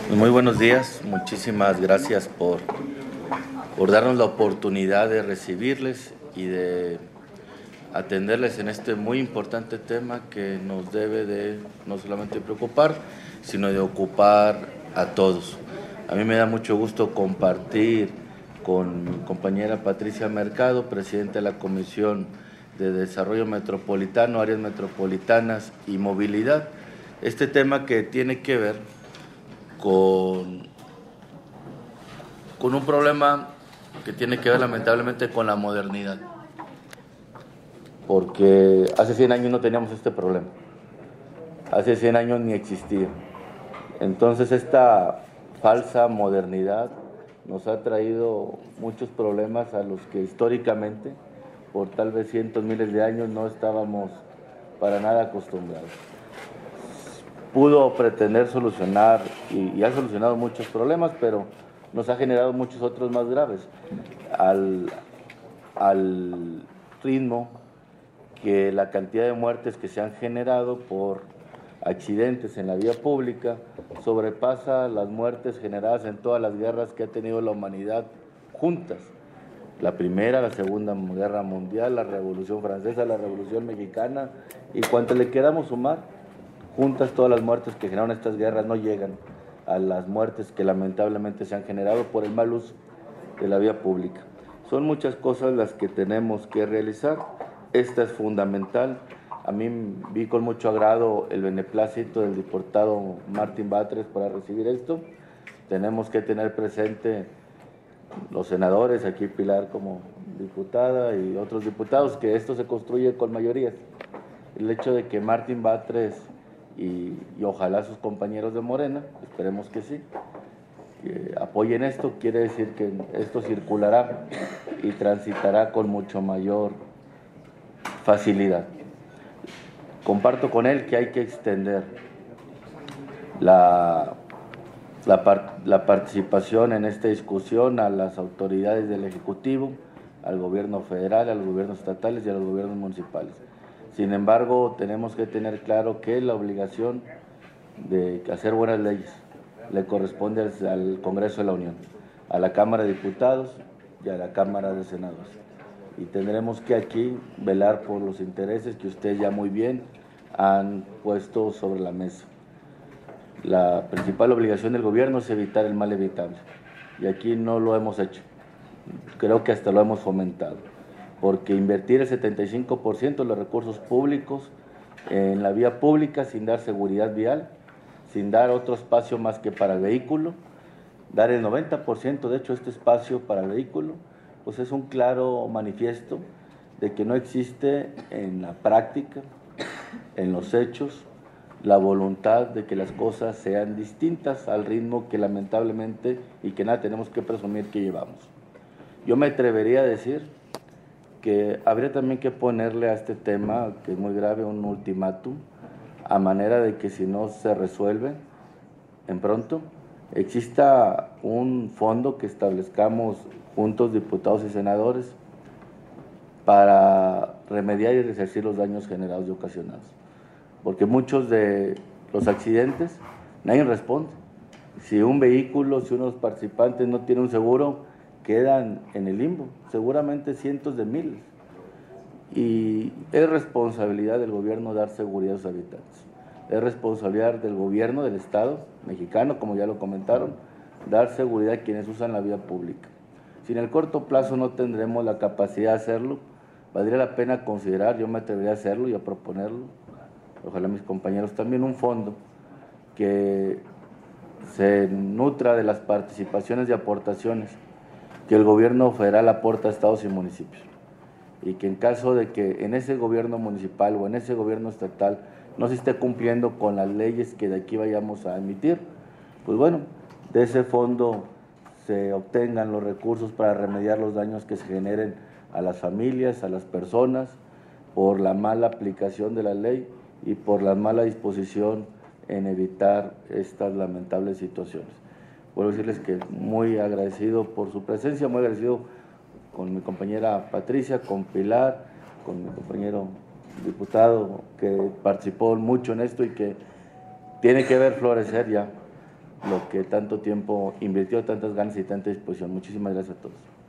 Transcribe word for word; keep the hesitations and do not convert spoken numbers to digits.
Muy buenos días, muchísimas gracias por, por darnos la oportunidad de recibirles y de atenderles en este muy importante tema que nos debe de no solamente preocupar, sino de ocupar a todos. A mí me da mucho gusto compartir con mi compañera Patricia Mercado, presidenta de la Comisión de Desarrollo Metropolitano, Áreas Metropolitanas y Movilidad, este tema que tiene que ver con, con un problema que tiene que ver lamentablemente con la modernidad, porque hace cien años no teníamos este problema, hace cien años ni existía. Entonces esta falsa modernidad nos ha traído muchos problemas a los que históricamente, por tal vez cientos, miles de años, no estábamos para nada acostumbrados. Pudo pretender solucionar y, y ha solucionado muchos problemas, pero nos ha generado muchos otros más graves al, al ritmo que la cantidad de muertes que se han generado por accidentes en la vía pública sobrepasa las muertes generadas en todas las guerras que ha tenido la humanidad juntas. La primera, la segunda guerra mundial, la Revolución Francesa, la Revolución Mexicana, y cuanto le queramos sumar, juntas todas las muertes que generaron estas guerras no llegan a las muertes que lamentablemente se han generado por el mal uso de la vía pública. Son muchas cosas las que tenemos que realizar. Esta es fundamental. A mí vi con mucho agrado el beneplácito del diputado Martín Batres para recibir esto. Tenemos que tener presente los senadores, aquí Pilar como diputada y otros diputados, que esto se construye con mayorías. El hecho de que Martín Batres y, y ojalá sus compañeros de Morena, esperemos que sí, que apoyen esto, quiere decir que esto circulará y transitará con mucho mayor facilidad. Comparto con él que hay que extender la, la, par, la participación en esta discusión a las autoridades del Ejecutivo, al gobierno federal, a los gobiernos estatales y a los gobiernos municipales. Sin embargo, tenemos que tener claro que la obligación de hacer buenas leyes le corresponde al, al Congreso de la Unión, a la Cámara de Diputados y a la Cámara de Senadores. Y tendremos que aquí velar por los intereses que ustedes ya muy bien han puesto sobre la mesa. La principal obligación del gobierno es evitar el mal evitable, y aquí no lo hemos hecho, creo que hasta lo hemos fomentado, porque invertir el setenta y cinco por ciento de los recursos públicos en la vía pública sin dar seguridad vial, sin dar otro espacio más que para el vehículo, dar el noventa por ciento de hecho este espacio para el vehículo, pues es un claro manifiesto de que no existe en la práctica, en los hechos, la voluntad de que las cosas sean distintas al ritmo que lamentablemente y que nada tenemos que presumir que llevamos. Yo me atrevería a decir que habría también que ponerle a este tema, que es muy grave, un ultimátum, a manera de que si no se resuelve en pronto, exista un fondo que establezcamos juntos, diputados y senadores, para remediar y resarcir los daños generados y ocasionados. Porque muchos de los accidentes, nadie responde. Si un vehículo, si unos participantes no tienen un seguro, quedan en el limbo, seguramente cientos de miles. Y es responsabilidad del gobierno dar seguridad a sus habitantes. Es responsabilidad del gobierno, del Estado mexicano, como ya lo comentaron, dar seguridad a quienes usan la vía pública. Si en el corto plazo no tendremos la capacidad de hacerlo, valdría la pena considerar, yo me atrevería a hacerlo y a proponerlo, ojalá mis compañeros también, un fondo que se nutra de las participaciones y aportaciones que el gobierno federal aporta a estados y municipios, y que en caso de que en ese gobierno municipal o en ese gobierno estatal no se esté cumpliendo con las leyes que de aquí vayamos a emitir, pues bueno, de ese fondo se obtengan los recursos para remediar los daños que se generen a las familias, a las personas, por la mala aplicación de la ley y por la mala disposición en evitar estas lamentables situaciones. Puedo decirles que muy agradecido por su presencia, muy agradecido con mi compañera Patricia, con Pilar, con mi compañero diputado que participó mucho en esto y que tiene que ver florecer ya lo que tanto tiempo invirtió, tantas ganas y tanta disposición. Muchísimas gracias a todos.